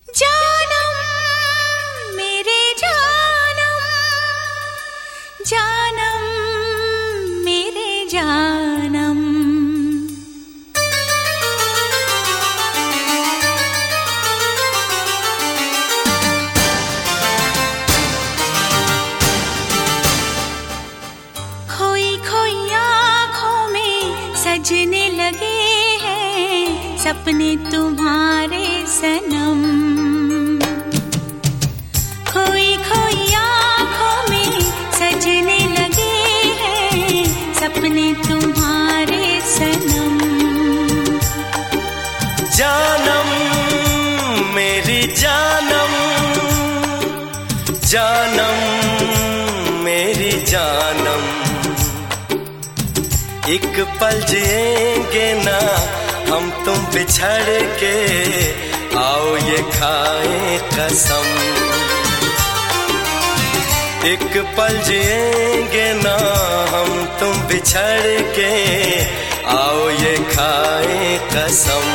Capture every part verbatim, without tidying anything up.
जानम मेरे जानम, जानम मेरे जानम। खोई खोई आँखों में सजने लगे हैं सपने तुम्हारे सनम। खोई खोई आँखों में सजने लगे हैं सपने तुम्हारे सनम। जानम मेरी जानम, जानम मेरी जानम। एक पल जिएंगे ना हम तुम बिछड़ के, आओ ये खाएं कसम। एक पल जिएंगे ना हम तुम बिछड़ के, आओ ये खाएं कसम।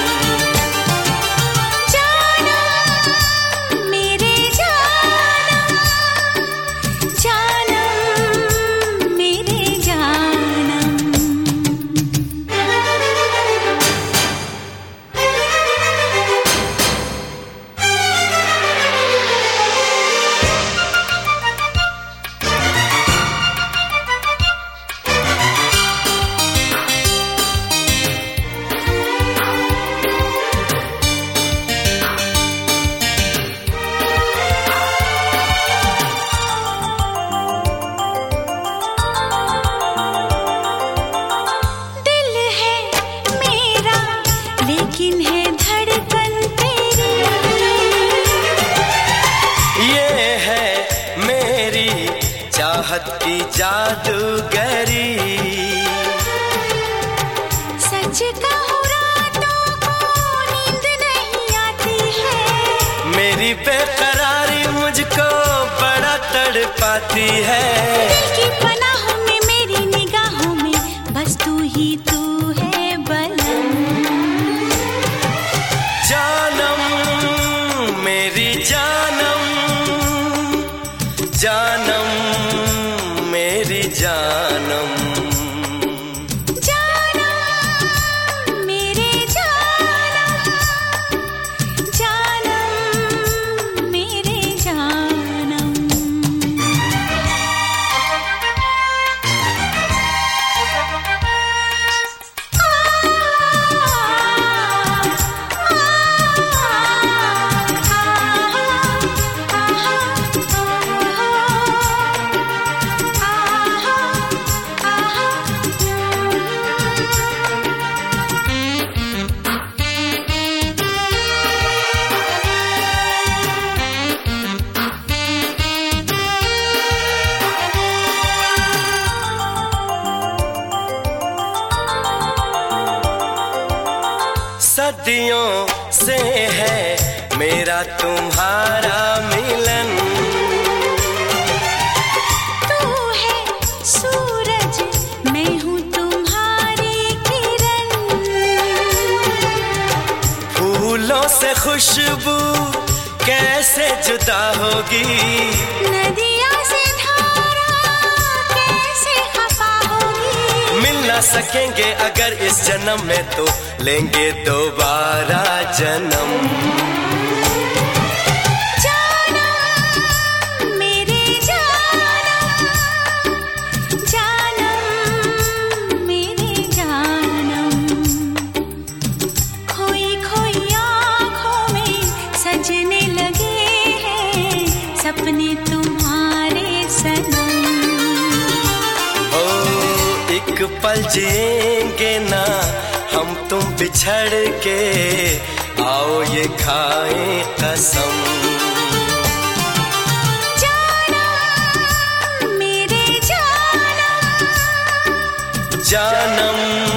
लेकिन है धड़कन तेरी, ये है मेरी चाहत की जादूगरी। सच कहूँ रातों को नींद नहीं आती है, मेरी बेकरारी मुझको बड़ा तड़पाती है। दिल की पनाहों में मेरी निगाहों में बस तू ही तू है बलम। जानम मेरी जानम, जानम मेरी जानम। जानम मेरे जानम, जानम मेरे जानम। सदियों से है मेरा तुम्हारा मिलन। तू है सूरज मैं हूँ तुम्हारी किरण, फूलों से खुशबू कैसे जुदा होगी, नदियाँ से धारा कैसे खफा होगी। मिल ना सकेंगे अगर इस जन्म में तो लेंगे दोबारा जन्म। जानम मेरे जानम, जानम मेरे जानम। खोई खोई आँखों में सजने लगे हैं सपने तुम्हारे सनम। ओ एक पल जिएंगे ना हम तुम बिछड़ के, आओ ये खाएं कसम। जानम मेरे जानम, जानम